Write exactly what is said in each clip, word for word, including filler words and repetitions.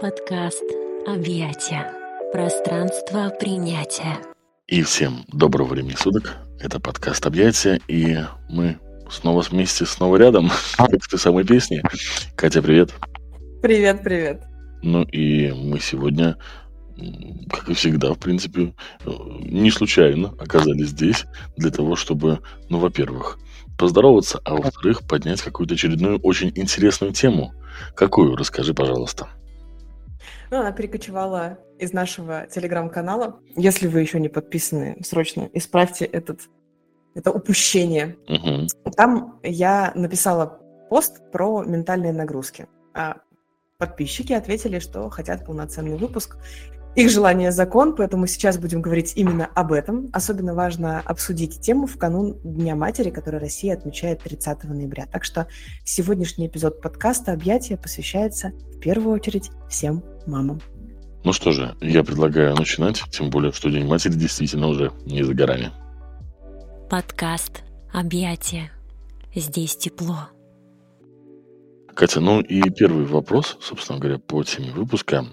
Подкаст «Объятия». Пространство принятия. И всем доброго времени суток. Это подкаст «Объятия», и мы снова вместе, снова рядом, как в той самой песне. Катя, привет. Привет, привет. Ну и мы сегодня, как и всегда, в принципе, не случайно оказались здесь для того, чтобы, ну, во-первых, поздороваться, а во-вторых, поднять какую-то очередную очень интересную тему. Какую? Расскажи, пожалуйста. Ну, она перекочевала из нашего телеграм-канала. Если вы еще не подписаны, срочно исправьте этот, это упущение. Угу. Там я написала пост про ментальные нагрузки. А подписчики ответили, что хотят полноценный выпуск. Их желание – закон, поэтому сейчас будем говорить именно об этом. Особенно важно обсудить тему в канун Дня матери, который Россия отмечает тридцатого ноября. Так что сегодняшний эпизод подкаста «Объятия» посвящается в первую очередь всем мамам. Ну что же, я предлагаю начинать, тем более, что День матери действительно уже не за горами. Подкаст «Объятия». Здесь тепло. Катя, ну и первый вопрос, собственно говоря, по теме выпуска.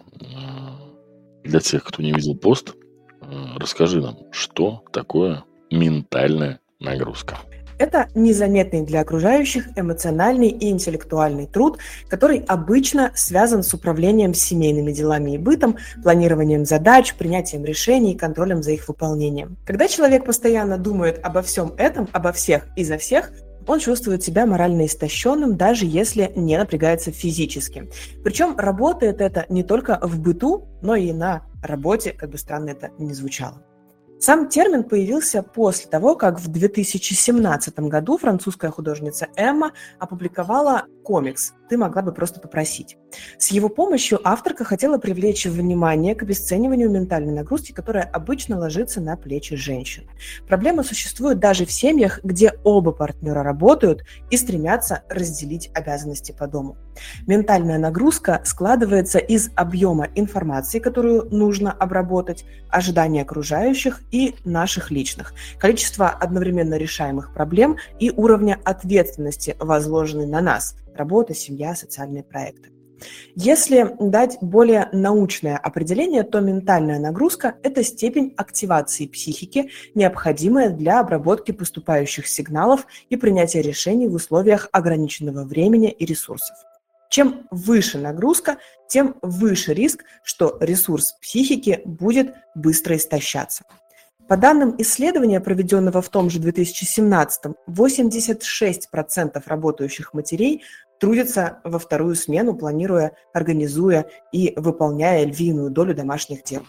Для тех, кто не видел пост, расскажи нам, что такое ментальная нагрузка. Это незаметный для окружающих эмоциональный и интеллектуальный труд, который обычно связан с управлением семейными делами и бытом, планированием задач, принятием решений и контролем за их выполнением. Когда человек постоянно думает обо всем этом, обо всех и за всех, он чувствует себя морально истощенным, даже если не напрягается физически. Причем работает это не только в быту, но и на работе, как бы странно это ни звучало. Сам термин появился после того, как в две тысячи семнадцатом году французская художница Эмма опубликовала комикс «Ты могла бы просто попросить». С его помощью авторка хотела привлечь внимание к обесцениванию ментальной нагрузки, которая обычно ложится на плечи женщин. Проблема существует даже в семьях, где оба партнера работают и стремятся разделить обязанности по дому. Ментальная нагрузка складывается из объема информации, которую нужно обработать, ожиданий окружающих и наших личных, количества одновременно решаемых проблем и уровня ответственности, возложенной на нас – работа, семья, социальные проекты. Если дать более научное определение, то ментальная нагрузка – это степень активации психики, необходимая для обработки поступающих сигналов и принятия решений в условиях ограниченного времени и ресурсов. Чем выше нагрузка, тем выше риск, что ресурс психики будет быстро истощаться. По данным исследования, проведенного в том же две тысячи семнадцатом, восемьдесят шесть процентов работающих матерей трудятся во вторую смену, планируя, организуя и выполняя львиную долю домашних дел.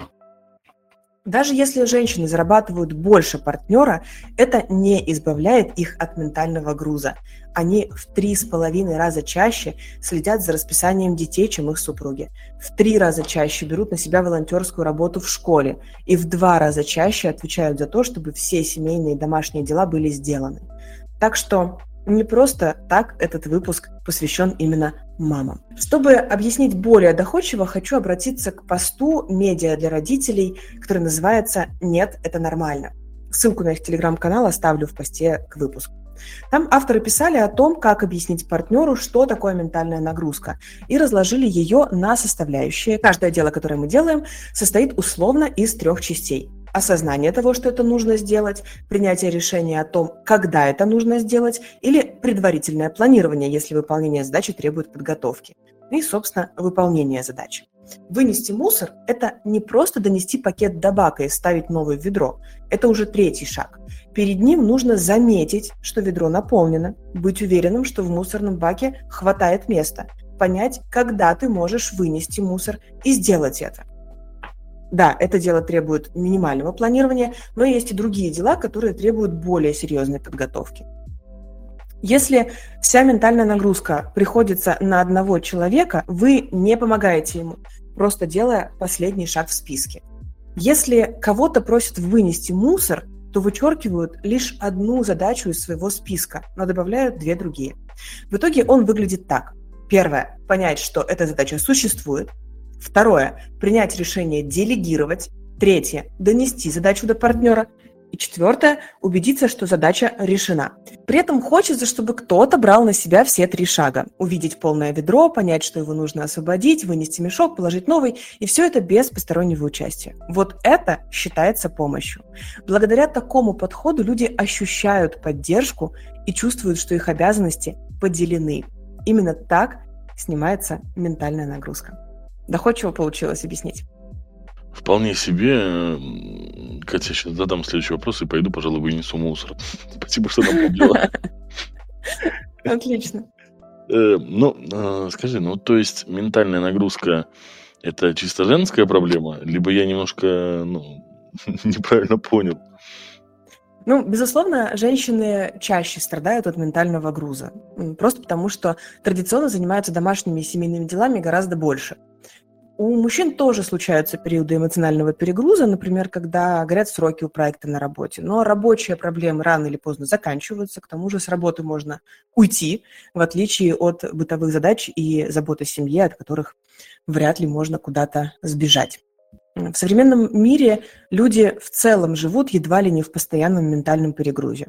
Даже если женщины зарабатывают больше партнера, это не избавляет их от ментального груза. Они в три с половиной раза чаще следят за расписанием детей, чем их супруги. В три раза чаще берут на себя волонтерскую работу в школе. И в два раза чаще отвечают за то, чтобы все семейные и домашние дела были сделаны. Так что не просто так этот выпуск посвящен именно мамам. Чтобы объяснить более доходчиво, хочу обратиться к посту «Медиа для родителей», который называется «Нет, это нормально». Ссылку на их телеграм-канал оставлю в посте к выпуску. Там авторы писали о том, как объяснить партнеру, что такое ментальная нагрузка, и разложили ее на составляющие. Каждое дело, которое мы делаем, состоит условно из трех частей. Осознание того, что это нужно сделать, принятие решения о том, когда это нужно сделать, или предварительное планирование, если выполнение задачи требует подготовки. И, собственно, выполнение задачи. Вынести мусор – это не просто донести пакет до бака и вставить новое в ведро. Это уже третий шаг. Перед ним нужно заметить, что ведро наполнено, быть уверенным, что в мусорном баке хватает места, понять, когда ты можешь вынести мусор, и сделать это. Да, это дело требует минимального планирования, но есть и другие дела, которые требуют более серьезной подготовки. Если вся ментальная нагрузка приходится на одного человека, вы не помогаете ему, просто делая последний шаг в списке. Если кого-то просят вынести мусор, то вычеркивают лишь одну задачу из своего списка, но добавляют две другие. В итоге он выглядит так. Первое – понять, что эта задача существует. Второе – принять решение делегировать. Третье – донести задачу до партнера. И четвертое – убедиться, что задача решена. При этом хочется, чтобы кто-то брал на себя все три шага. Увидеть полное ведро, понять, что его нужно освободить, вынести мешок, положить новый, и все это без постороннего участия. Вот это считается помощью. Благодаря такому подходу люди ощущают поддержку и чувствуют, что их обязанности поделены. Именно так снимается ментальная нагрузка. Доходчиво получилось объяснить? Вполне себе. Катя, сейчас задам следующий вопрос и пойду, пожалуй, вынесу мусор. Спасибо, что напомнила. Отлично. Ну, скажи, ну, то есть ментальная нагрузка – это чисто женская проблема, либо я немножко, ну, неправильно понял? Ну, безусловно, женщины чаще страдают от ментального груза. Просто потому, что традиционно занимаются домашними и семейными делами гораздо больше. У мужчин тоже случаются периоды эмоционального перегруза, например, когда горят сроки у проекта на работе. Но рабочие проблемы рано или поздно заканчиваются, к тому же с работы можно уйти, в отличие от бытовых задач и забот о семье, от которых вряд ли можно куда-то сбежать. В современном мире люди в целом живут едва ли не в постоянном ментальном перегрузе.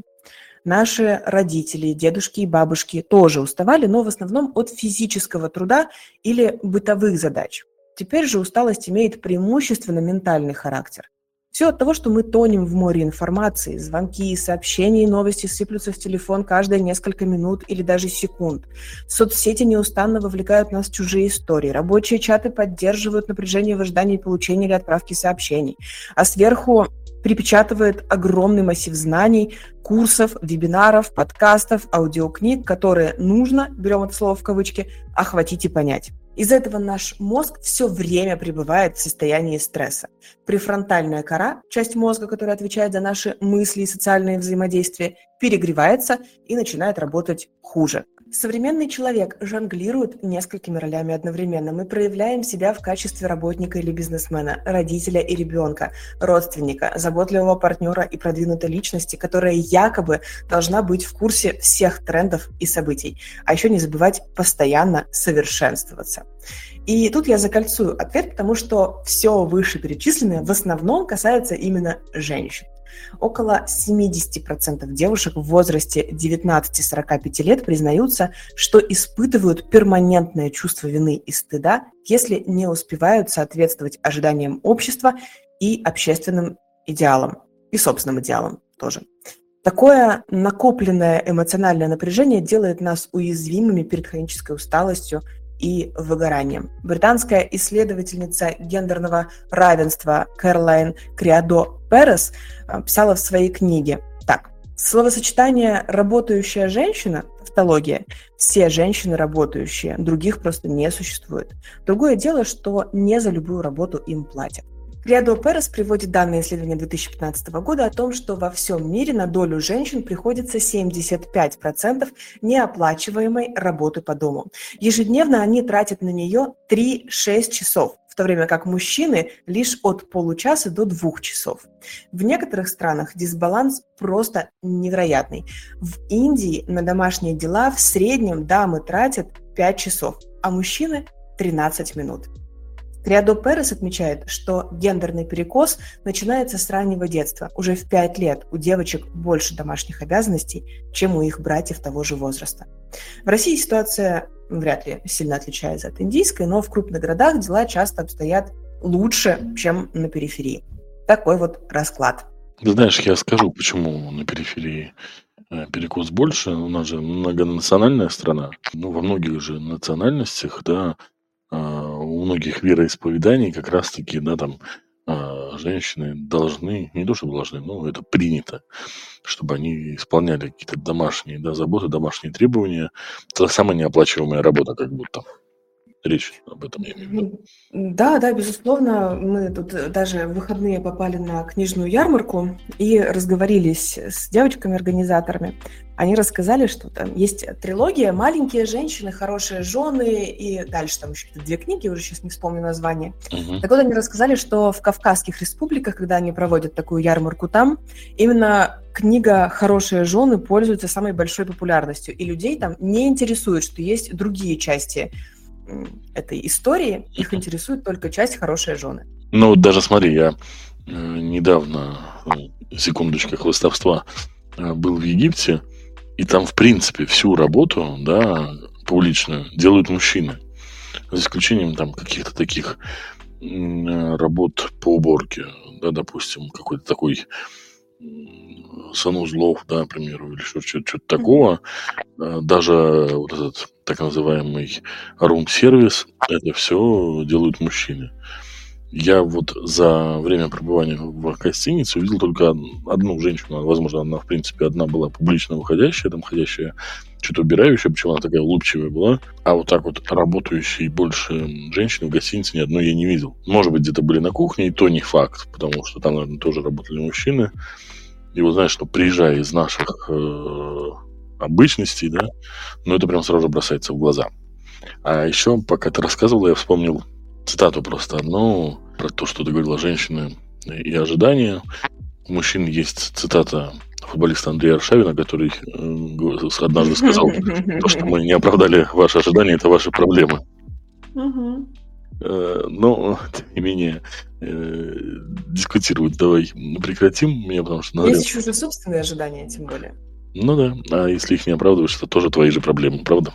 Наши родители, дедушки и бабушки тоже уставали, но в основном от физического труда или бытовых задач. Теперь же усталость имеет преимущественно ментальный характер. Все от того, что мы тонем в море информации, звонки, сообщения и новости сыплются в телефон каждые несколько минут или даже секунд. Соцсети неустанно вовлекают нас в чужие истории. Рабочие чаты поддерживают напряжение в ожидании получения или отправки сообщений. А сверху припечатывает огромный массив знаний, курсов, вебинаров, подкастов, аудиокниг, которые нужно, берем это слово в кавычки, охватить и понять. Из-за этого наш мозг все время пребывает в состоянии стресса. Префронтальная кора, часть мозга, которая отвечает за наши мысли и социальные взаимодействия, перегревается и начинает работать хуже. Современный человек жонглирует несколькими ролями одновременно. Мы проявляем себя в качестве работника или бизнесмена, родителя и ребенка, родственника, заботливого партнера и продвинутой личности, которая якобы должна быть в курсе всех трендов и событий. А еще не забывать постоянно совершенствоваться. И тут я закольцую ответ, потому что все вышеперечисленное в основном касается именно женщин. Около семьдесят процентов девушек в возрасте девятнадцать-сорок пять лет признаются, что испытывают перманентное чувство вины и стыда, если не успевают соответствовать ожиданиям общества и общественным идеалам, и собственным идеалам тоже. Такое накопленное эмоциональное напряжение делает нас уязвимыми перед хронической усталостью и выгоранием. Британская исследовательница гендерного равенства Кэролайн Криадо-Перес писала в своей книге так. Словосочетание «работающая женщина» – тавтология. Все женщины работающие, других просто не существует. Другое дело, что не за любую работу им платят. Криадо-Перес приводит данные исследования две тысячи пятнадцатого года о том, что во всем мире на долю женщин приходится семьдесят пять процентов неоплачиваемой работы по дому. Ежедневно они тратят на нее три-шесть часов, в то время как мужчины лишь от получаса до двух часов. В некоторых странах дисбаланс просто невероятный. В Индии на домашние дела в среднем дамы тратят пять часов, а мужчины – тринадцать минут. Криадо-Перес отмечает, что гендерный перекос начинается с раннего детства. Уже в пять лет у девочек больше домашних обязанностей, чем у их братьев того же возраста. В России ситуация вряд ли сильно отличается от индийской, но в крупных городах дела часто обстоят лучше, чем на периферии. Такой вот расклад. Знаешь, я скажу, почему на периферии перекос больше. У нас же многонациональная страна. Ну, во многих же национальностях, да, у многих вероисповеданий как раз-таки, да, там женщины должны, не то чтобы должны, но это принято, чтобы они исполняли какие-то домашние, да, заботы, домашние требования. Это самая неоплачиваемая работа, как будто. Речь об этом я имею в виду. Да, да, безусловно. Мы тут даже в выходные попали на книжную ярмарку и разговорились с девочками-организаторами. Они рассказали, что там есть трилогия «Маленькие женщины, хорошие жены» и дальше там еще две книги, уже сейчас не вспомню название. Uh-huh. Так вот, они рассказали, что в Кавказских республиках, когда они проводят такую ярмарку там, именно книга «Хорошие жены» пользуется самой большой популярностью, и людей там не интересует, что есть другие части этой истории, их интересует только часть «Хорошие жены». Ну, вот даже смотри, я э, недавно, секундочка хвастовства, был в Египте, и там, в принципе, всю работу, да, публичную делают мужчины. За исключением там каких-то таких работ по уборке, да, допустим, какой-то такой санузлов, да, к примеру, или что-то, что-то такого. Даже вот этот так называемый рум-сервис, это все делают мужчины. Я вот за время пребывания в гостинице увидел только одну женщину. Возможно, она, в принципе, одна была публично выходящая, там ходящая, что-то убирающая, причем она такая улыбчивая была. А вот так вот работающей больше женщины в гостинице ни одной я не видел. Может быть, где-то были на кухне, и то не факт, потому что там, наверное, тоже работали мужчины. И вот знаешь, что приезжая из наших э, обычностей, да, ну это прям сразу же бросается в глаза. А еще, пока ты рассказывала, я вспомнил цитату просто одну про то, что ты говорила, женщины и ожидания. У мужчин есть цитата футболиста Андрея Аршавина, который э, однажды сказал, то, что мы не оправдали ваши ожидания, это ваши проблемы. Мгм. Э, Но, тем не менее, э, дискутировать давай прекратим меня, потому что на Есть еще же собственные ожидания, тем более. Ну да, а если их не оправдываешь, это тоже твои же проблемы, правда?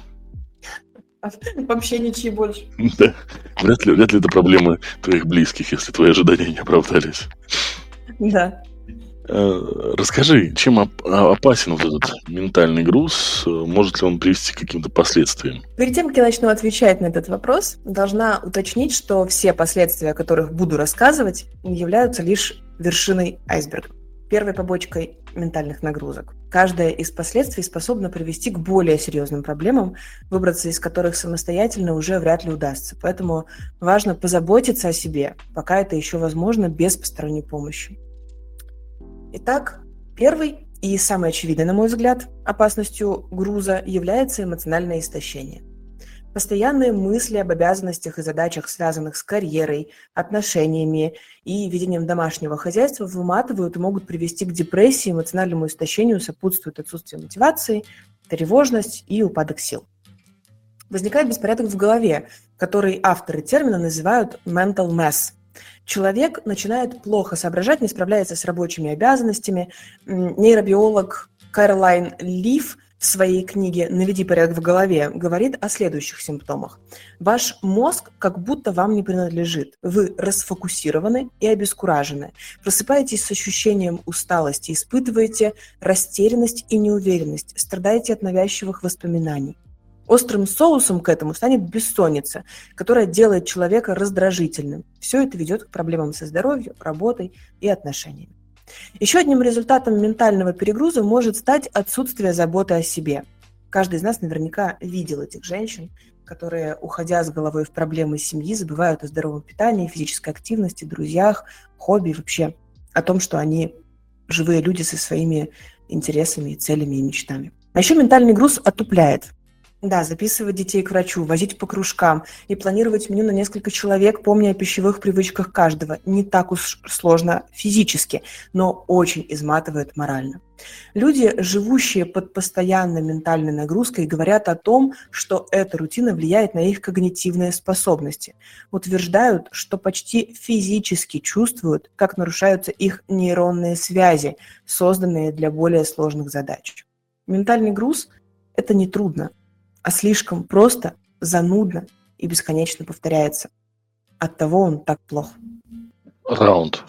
А Вообще ничьи больше. Да. Вряд ли, вряд ли это проблемы твоих близких, если твои ожидания не оправдались. Да. Э, Расскажи, чем оп- а- опасен вот этот ментальный груз? Э, Может ли он привести к каким-то последствиям? Перед тем, как я начну отвечать на этот вопрос, должна уточнить, что все последствия, о которых буду рассказывать, являются лишь вершиной айсберга, первой побочкой ментальных нагрузок. Каждое из последствий способно привести к более серьезным проблемам, выбраться из которых самостоятельно уже вряд ли удастся. Поэтому важно позаботиться о себе, пока это еще возможно, без посторонней помощи. Итак, первый и самый очевидный, на мой взгляд, опасностью груза является эмоциональное истощение. Постоянные мысли об обязанностях и задачах, связанных с карьерой, отношениями и ведением домашнего хозяйства, выматывают и могут привести к депрессии, эмоциональному истощению, сопутствует отсутствие мотивации, тревожность и упадок сил. Возникает беспорядок в голове, который авторы термина называют mental mess. Человек начинает плохо соображать, не справляется с рабочими обязанностями. Нейробиолог Кэролайн Лив в своей книге «Наведи порядок в голове» говорит о следующих симптомах. Ваш мозг как будто вам не принадлежит. Вы расфокусированы и обескуражены. Просыпаетесь с ощущением усталости, испытываете растерянность и неуверенность, страдаете от навязчивых воспоминаний. Острым соусом к этому станет бессонница, которая делает человека раздражительным. Все это ведет к проблемам со здоровьем, работой и отношениями. Еще одним результатом ментального перегруза может стать отсутствие заботы о себе. Каждый из нас наверняка видел этих женщин, которые, уходя с головой в проблемы семьи, забывают о здоровом питании, физической активности, друзьях, хобби, вообще о том, что они живые люди со своими интересами, целями и мечтами. А еще ментальный груз отупляет. Да, записывать детей к врачу, возить по кружкам и планировать меню на несколько человек, помня о пищевых привычках каждого, не так уж сложно физически, но очень изматывает морально. Люди, живущие под постоянной ментальной нагрузкой, говорят о том, что эта рутина влияет на их когнитивные способности. Утверждают, что почти физически чувствуют, как нарушаются их нейронные связи, созданные для более сложных задач. Ментальный груз – это не трудно, а слишком просто, занудно и бесконечно повторяется. Оттого он так плох. Раунд.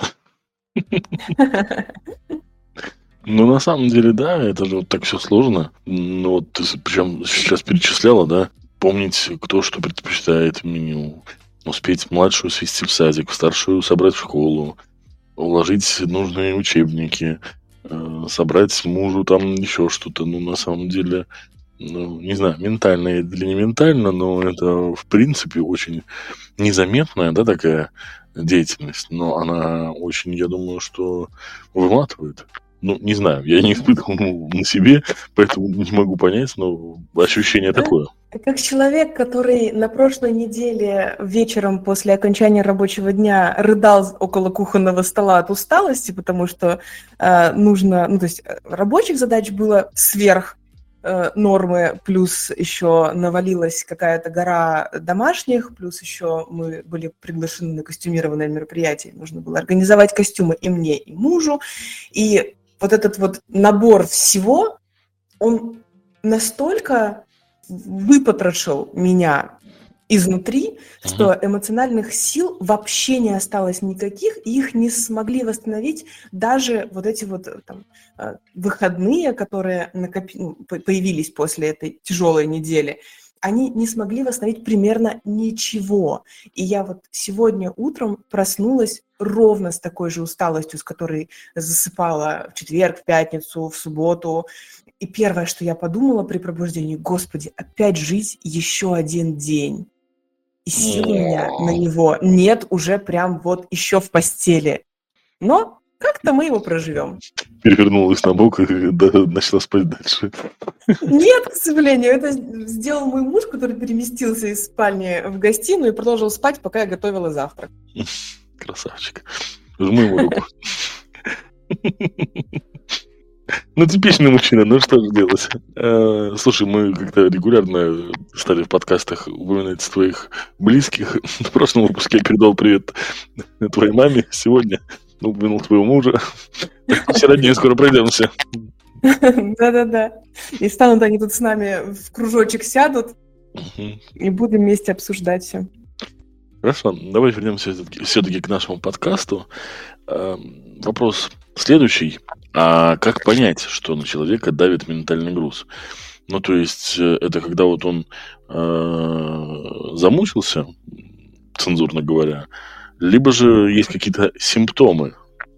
Ну, на самом деле, да, это же вот так все сложно. Ну, вот ты причем сейчас перечисляла, да, помнить, кто что предпочитает в меню, успеть младшую свести в садик, старшую собрать в школу, уложить нужные учебники, э, собрать мужу там еще что-то. Ну, на самом деле, ну, не знаю, ментально или не ментально, но это, в принципе, очень незаметная, да, такая деятельность, но она очень, я думаю, что выматывает. Ну, не знаю, я не испытывал ну, на себе, поэтому не могу понять, но ощущение такое. Как человек, который на прошлой неделе вечером после окончания рабочего дня рыдал около кухонного стола от усталости, потому что э, нужно, ну, то есть рабочих задач было сверх э, нормы, плюс еще навалилась какая-то гора домашних, плюс еще мы были приглашены на костюмированное мероприятие, нужно было организовать костюмы и мне, и мужу, и вот этот вот набор всего, он настолько выпотрошил меня изнутри, что эмоциональных сил вообще не осталось никаких, и их не смогли восстановить даже вот эти вот там, выходные, которые накоп... ну, появились после этой тяжелой недели. Они не смогли восстановить примерно ничего. И я вот сегодня утром проснулась ровно с такой же усталостью, с которой засыпала в четверг, в пятницу, в субботу. И первое, что я подумала при пробуждении: Господи, опять жить еще один день. И сил у меня на него нет уже прям вот еще в постели. Но как-то мы его проживем. Перевернулась на бок и начала спать дальше. Нет, к сожалению, это сделал мой муж, который переместился из спальни в гостиную и продолжил спать, пока я готовила завтрак. Красавчик. Жму ему руку. Ну, типичный мужчина, ну что же делать? Э, слушай, мы как-то регулярно стали в подкастах упоминать твоих близких. В прошлом выпуске я передал привет твоей маме. Сегодня упомянул твоего мужа. Все роднее, скоро пройдемся. Да-да-да. И станут они тут с нами в кружочек сядут, и будем вместе обсуждать все. Хорошо, давай вернемся все-таки к нашему подкасту. Э, вопрос следующий. А как понять, что на человека давит ментальный груз? Ну, то есть, это когда вот он э, замучился, цензурно говоря, либо же есть какие-то симптомы?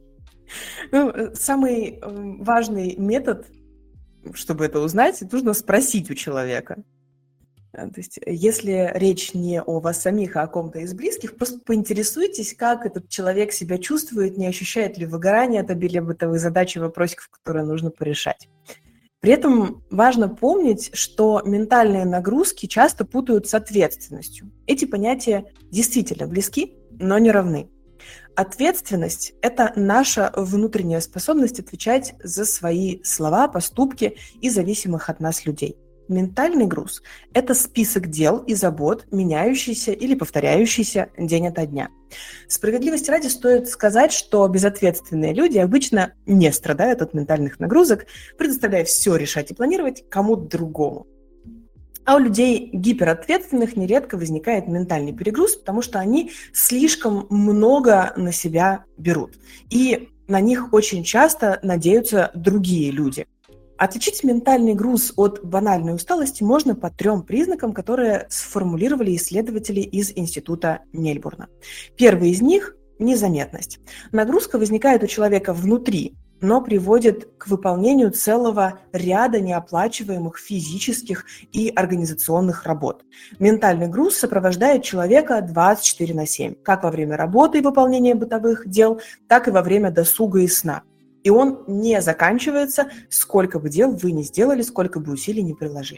Ну, самый важный метод, чтобы это узнать, нужно спросить у человека. То есть, если речь не о вас самих, а о ком-то из близких, просто поинтересуйтесь, как этот человек себя чувствует, не ощущает ли выгорания от обилия бытовых задач и вопросиков, которые нужно порешать. При этом важно помнить, что ментальные нагрузки часто путают с ответственностью. Эти понятия действительно близки, но не равны. Ответственность – это наша внутренняя способность отвечать за свои слова, поступки и зависимых от нас людей. Ментальный груз – это список дел и забот, меняющийся или повторяющийся день ото дня. Справедливости ради стоит сказать, что безответственные люди обычно не страдают от ментальных нагрузок, предоставляя все решать и планировать кому-то другому. А у людей гиперответственных нередко возникает ментальный перегруз, потому что они слишком много на себя берут. И на них очень часто надеются другие люди. Отличить ментальный груз от банальной усталости можно по трем признакам, которые сформулировали исследователи из Института Мельбурна. Первый из них – незаметность. Нагрузка возникает у человека внутри, но приводит к выполнению целого ряда неоплачиваемых физических и организационных работ. Ментальный груз сопровождает человека двадцать четыре на семь, как во время работы и выполнения бытовых дел, так и во время досуга и сна. И он не заканчивается, сколько бы дел вы ни сделали, сколько бы усилий ни приложили.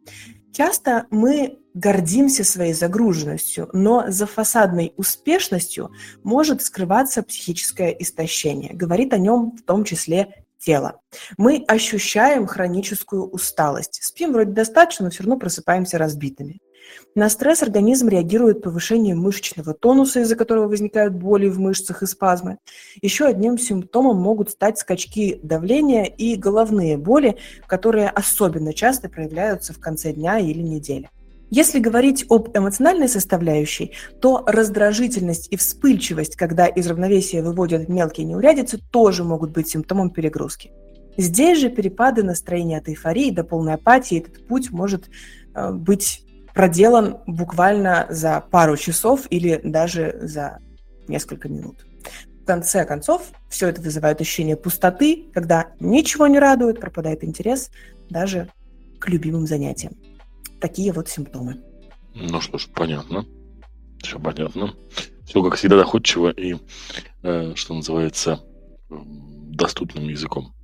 Часто мы гордимся своей загруженностью, но за фасадной успешностью может скрываться психическое истощение. Говорит о нем в том числе тело. Мы ощущаем хроническую усталость. Спим вроде достаточно, но все равно просыпаемся разбитыми. На стресс организм реагирует повышением мышечного тонуса, из-за которого возникают боли в мышцах и спазмы. Еще одним симптомом могут стать скачки давления и головные боли, которые особенно часто проявляются в конце дня или недели. Если говорить об эмоциональной составляющей, то раздражительность и вспыльчивость, когда из равновесия выводят мелкие неурядицы, тоже могут быть симптомом перегрузки. Здесь же перепады настроения от эйфории до полной апатии, этот путь может э, быть проделан буквально за пару часов или даже за несколько минут. В конце концов, все это вызывает ощущение пустоты, когда ничего не радует, пропадает интерес даже к любимым занятиям. Такие вот симптомы. Ну что ж, понятно. Все понятно. Все, как всегда, доходчиво и, э, что называется, доступным языком.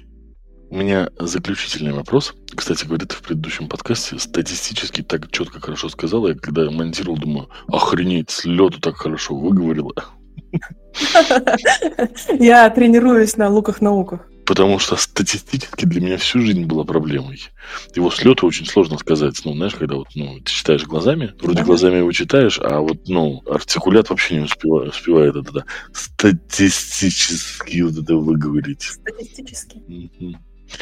У меня заключительный вопрос. Кстати говоря, ты в предыдущем подкасте статистически так четко, хорошо сказала. Я когда монтировал, думаю, охренеть, с лету так хорошо выговорила. Я тренируюсь на луках-науках. Потому что статистически для меня всю жизнь была проблемой. Его с лёту очень сложно сказать. Ну, знаешь, когда вот, ну, ты читаешь глазами, вроде Ага. глазами его читаешь, а вот, ну, артикулят вообще не успева- успевает это да, статистически вот это выговорить. Статистически. Мгм.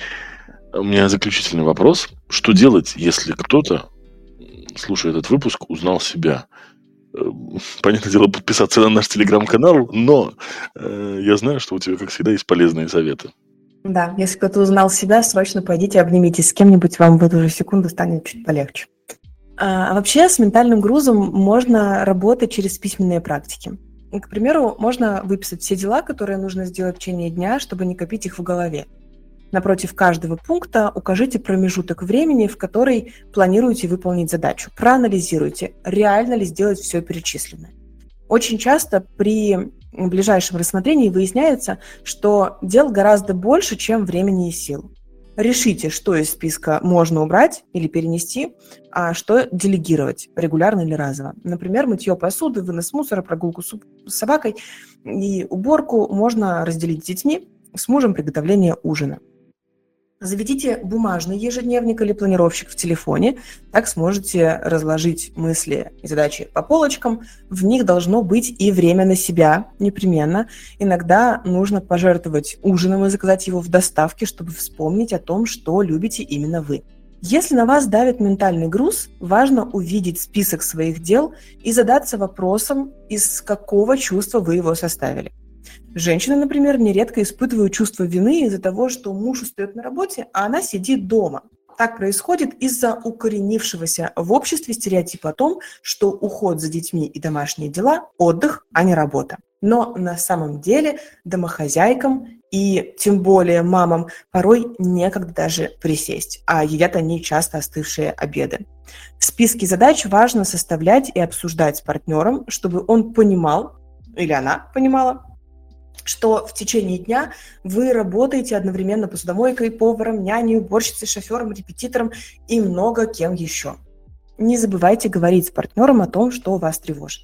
У меня заключительный вопрос. Что делать, если кто-то, м, слушая этот выпуск, узнал себя? Э, Понятное дело, подписаться на наш телеграм-канал, но э, я знаю, что у тебя, как всегда, есть полезные советы. Да, если кто-то узнал себя, срочно пойдите, обнимитесь с кем-нибудь, вам в эту же секунду станет чуть полегче. А вообще с ментальным грузом можно работать через письменные практики. К примеру, можно выписать все дела, которые нужно сделать в течение дня, чтобы не копить их в голове. Напротив каждого пункта укажите промежуток времени, в который планируете выполнить задачу. Проанализируйте, реально ли сделать все перечисленное. Очень часто при ближайшем рассмотрении выясняется, что дел гораздо больше, чем времени и сил. Решите, что из списка можно убрать или перенести, а что делегировать регулярно или разово. Например, мытье посуды, вынос мусора, прогулку с собакой и уборку можно разделить с детьми, с мужем приготовление ужина. Заведите бумажный ежедневник или планировщик в телефоне, так сможете разложить мысли и задачи по полочкам. В них должно быть и время на себя непременно. Иногда нужно пожертвовать ужином и заказать его в доставке, чтобы вспомнить о том, что любите именно вы. Если на вас давит ментальный груз, важно увидеть список своих дел и задаться вопросом, из какого чувства вы его составили. Женщины, например, нередко испытывают чувство вины из-за того, что муж устает на работе, а она сидит дома. Так происходит из-за укоренившегося в обществе стереотипа о том, что уход за детьми и домашние дела – отдых, а не работа. Но на самом деле домохозяйкам и тем более мамам порой некогда даже присесть, а едят они часто остывшие обеды. Списки задач важно составлять и обсуждать с партнером, чтобы он понимал, или она понимала, что в течение дня вы работаете одновременно посудомойкой, поваром, няней, уборщицей, шофером, репетитором и много кем еще. Не забывайте говорить с партнером о том, что вас тревожит.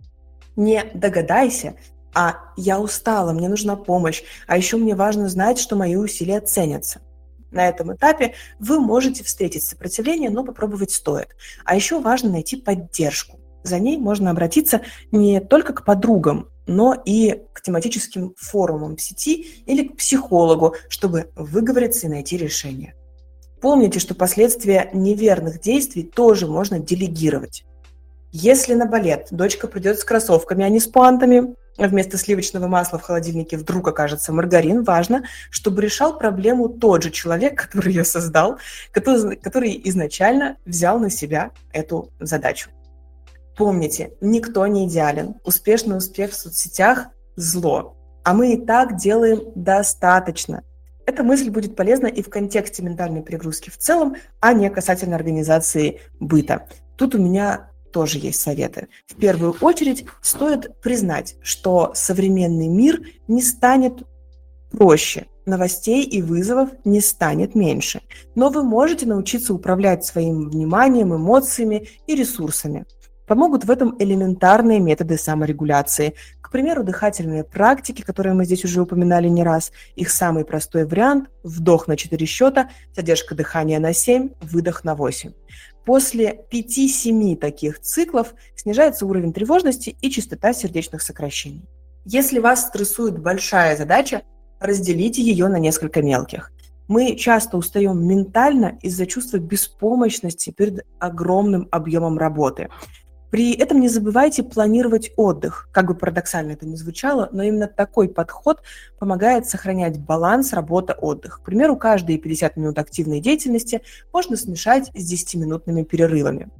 Не догадайся, а я устала, мне нужна помощь, а еще мне важно знать, что мои усилия ценятся. На этом этапе вы можете встретить сопротивление, но попробовать стоит. А еще важно найти поддержку. За ней можно обратиться не только к подругам, но и к тематическим форумам в сети или к психологу, чтобы выговориться и найти решение. Помните, что последствия неверных действий тоже можно делегировать. Если на балет дочка придет с кроссовками, а не с пуантами, а вместо сливочного масла в холодильнике вдруг окажется маргарин, важно, чтобы решал проблему тот же человек, который ее создал, который, который изначально взял на себя эту задачу. Помните, никто не идеален. Успешный успех в соцсетях – зло. А мы и так делаем достаточно. Эта мысль будет полезна и в контексте ментальной перегрузки в целом, а не касательно организации быта. Тут у меня тоже есть советы. В первую очередь стоит признать, что современный мир не станет проще, новостей и вызовов не станет меньше. Но вы можете научиться управлять своим вниманием, эмоциями и ресурсами. Помогут в этом элементарные методы саморегуляции. К примеру, дыхательные практики, которые мы здесь уже упоминали не раз. Их самый простой вариант – вдох на четыре счета, задержка дыхания на семь, выдох на восемь. После пяти-семи таких циклов снижается уровень тревожности и частота сердечных сокращений. Если вас стрессует большая задача, разделите ее на несколько мелких. Мы часто устаем ментально из-за чувства беспомощности перед огромным объемом работы. При этом не забывайте планировать отдых. Как бы парадоксально это ни звучало, но именно такой подход помогает сохранять баланс работа-отдых. К примеру, каждые пятьдесят минут активной деятельности можно смешать с десятиминутными перерывами.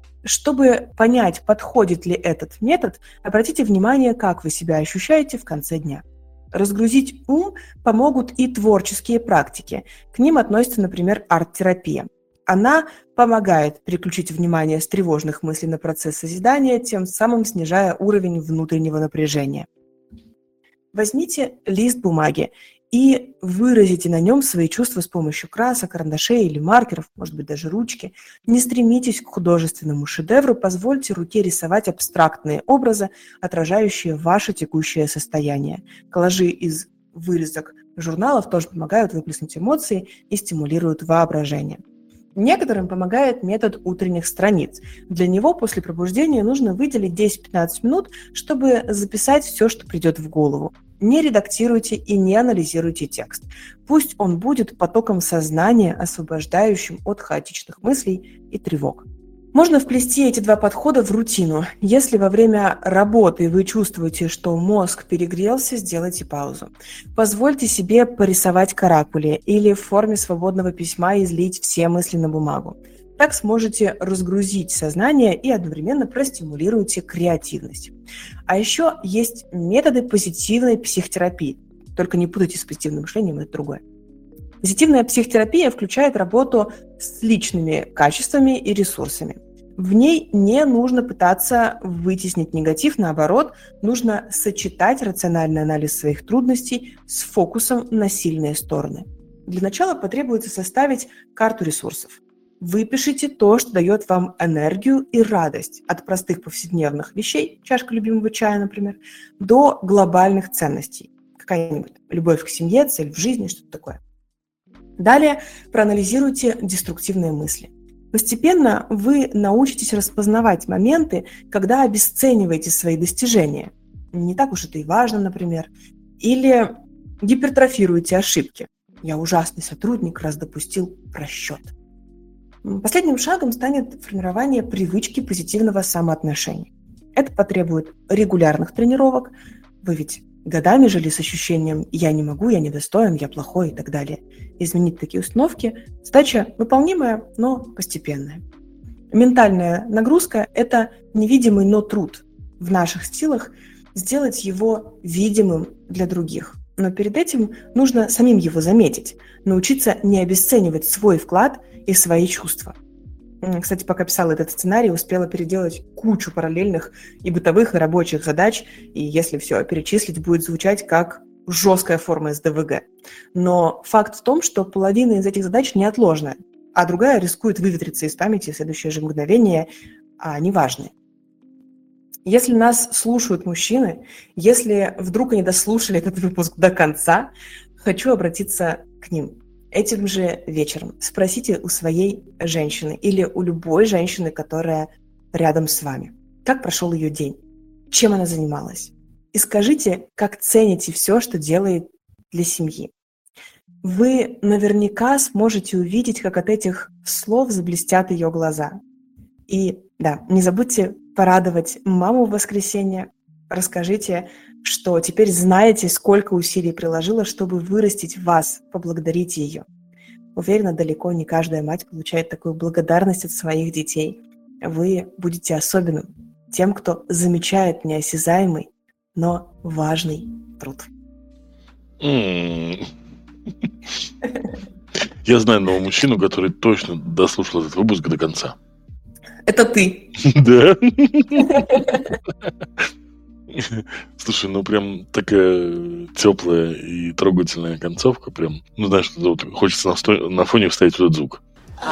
Чтобы понять, подходит ли этот метод, обратите внимание, как вы себя ощущаете в конце дня. Разгрузить ум помогут и творческие практики. К ним относится, например, арт-терапия. Она помогает переключить внимание с тревожных мыслей на процесс созидания, тем самым снижая уровень внутреннего напряжения. Возьмите лист бумаги и выразите на нем свои чувства с помощью красок, карандашей или маркеров, может быть, даже ручки. Не стремитесь к художественному шедевру, позвольте руке рисовать абстрактные образы, отражающие ваше текущее состояние. Коллажи из вырезок журналов тоже помогают выплеснуть эмоции и стимулируют воображение. Некоторым помогает метод утренних страниц. Для него после пробуждения нужно выделить десять-пятнадцать минут, чтобы записать все, что придет в голову. Не редактируйте и не анализируйте текст. Пусть он будет потоком сознания, освобождающим от хаотичных мыслей и тревог. Можно вплести эти два подхода в рутину. Если во время работы вы чувствуете, что мозг перегрелся, сделайте паузу. Позвольте себе порисовать каракули или в форме свободного письма излить все мысли на бумагу. Так сможете разгрузить сознание и одновременно простимулируете креативность. А еще есть методы позитивной психотерапии. Только не путайте с позитивным мышлением, это другое. Позитивная психотерапия включает работу с личными качествами и ресурсами. В ней не нужно пытаться вытеснить негатив, наоборот, нужно сочетать рациональный анализ своих трудностей с фокусом на сильные стороны. Для начала потребуется составить карту ресурсов. Выпишите то, что дает вам энергию и радость, от простых повседневных вещей, чашка любимого чая, например, до глобальных ценностей. Какая-нибудь любовь к семье, цель в жизни, что-то такое. Далее проанализируйте деструктивные мысли. Постепенно вы научитесь распознавать моменты, когда обесцениваете свои достижения. Не так уж это и важно, например. Или гипертрофируете ошибки. Я ужасный сотрудник, раз допустил просчет. Последним шагом станет формирование привычки позитивного самоотношения. Это потребует регулярных тренировок. Вы ведь годами жили с ощущением «я не могу», «я недостоин», «я плохой» и так далее. Изменить такие установки – задача выполнимая, но постепенная. Ментальная нагрузка – это невидимый, но труд. В наших силах сделать его видимым для других. Но перед этим нужно самим его заметить, научиться не обесценивать свой вклад и свои чувства. Кстати, пока писала этот сценарий, успела переделать кучу параллельных и бытовых, и рабочих задач, и если все перечислить, будет звучать как жесткая форма эс дэ вэ гэ. Но факт в том, что половина из этих задач неотложная, а другая рискует выветриться из памяти в следующее же мгновение, а они важны. Если нас слушают мужчины, если вдруг они дослушали этот выпуск до конца, хочу обратиться к ним. Этим же вечером спросите у своей женщины или у любой женщины, которая рядом с вами, как прошел ее день, чем она занималась. И скажите, как цените все, что делает для семьи. Вы наверняка сможете увидеть, как от этих слов заблестят ее глаза. И да, не забудьте порадовать маму в воскресенье. Расскажите, что теперь знаете, сколько усилий приложила, чтобы вырастить вас, поблагодарите ее. Уверена, далеко не каждая мать получает такую благодарность от своих детей. Вы будете особенным, тем, кто замечает неосязаемый, но важный труд. Я знаю одного мужчину, который точно дослушал этот выпуск до конца. Это ты. Да. Слушай, ну прям такая теплая и трогательная концовка, прям, ну знаешь, вот хочется на, сто... на фоне вставить этот звук.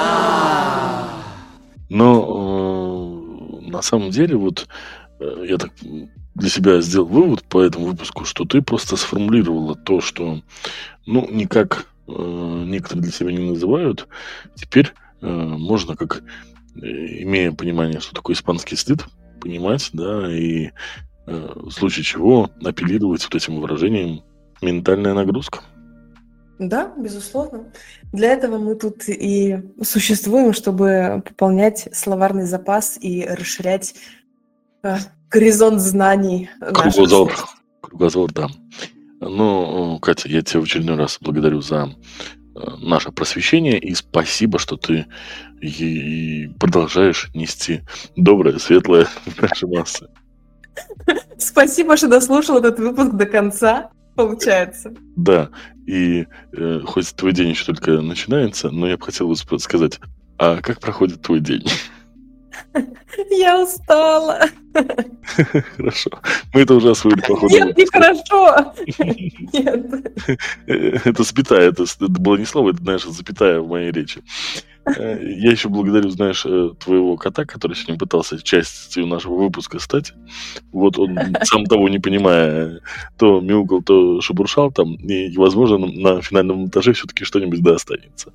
Но э, на самом деле вот э, я так для себя сделал вывод по этому выпуску, что ты просто сформулировала то, что, ну, никак э, некоторые для себя не называют. Теперь э, можно, как э, имея понимание, что такое испанский стыд, понимать, да, и в случае чего апеллировать вот этим выражением «ментальная нагрузка». Да, безусловно. Для этого мы тут и существуем, чтобы пополнять словарный запас и расширять э, горизонт знаний. Кругозор. Кругозор, да. Ну, Катя, я тебя в очередной раз благодарю за э, наше просвещение, и спасибо, что ты и, и продолжаешь нести доброе, светлое в наши массы. Спасибо, что дослушал этот выпуск до конца, получается. Да, и э, хоть твой день еще только начинается, но я бы хотел бы сказать, а как проходит твой день? Я устала. Хорошо. Мы это уже освоили, походу. Нет, нехорошо. Нет. Это запятая, это, это было не слово, это, знаешь, запятая в моей речи. Я еще благодарю, знаешь, твоего кота, который сегодня пытался частью нашего выпуска стать. Вот он, сам того не понимая, то мяукал, то шебуршал там, и, возможно, на финальном монтаже все-таки что-нибудь да останется.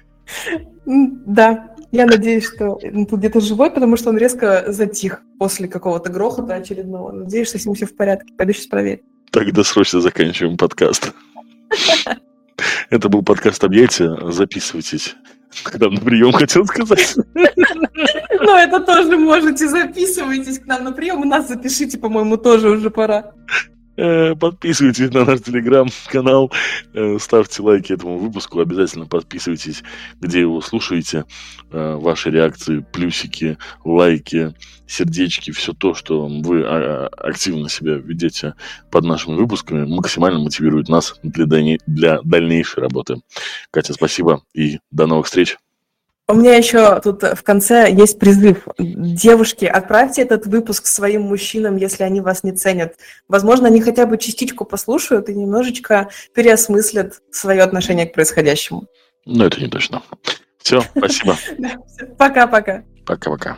Да, я надеюсь, что он тут где-то живой, потому что он резко затих после какого-то грохота очередного. Надеюсь, что с ним все в порядке. Пойду сейчас проверю. Тогда срочно заканчиваем подкаст. Это был подкаст «Объятия». Записывайтесь. К нам на прием, хотел сказать. Ну, это тоже можете. Записывайтесь к нам на прием. И нас запишите, по-моему, тоже уже пора. Подписывайтесь на наш телеграм-канал, ставьте лайки этому выпуску, обязательно подписывайтесь, где его слушаете. Ваши реакции, плюсики, лайки, сердечки, все то, что вы активно себя ведете под нашими выпусками, максимально мотивирует нас для, для дальнейшей работы. Катя, спасибо и до новых встреч. У меня еще тут в конце есть призыв. Девушки, отправьте этот выпуск своим мужчинам, если они вас не ценят. Возможно, они хотя бы частичку послушают и немножечко переосмыслят свое отношение к происходящему. Ну, это не точно. Все, спасибо. Пока-пока. Пока-пока.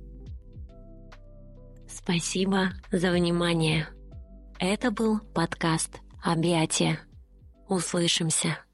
Спасибо за внимание. Это был подкаст «Объятия». Услышимся.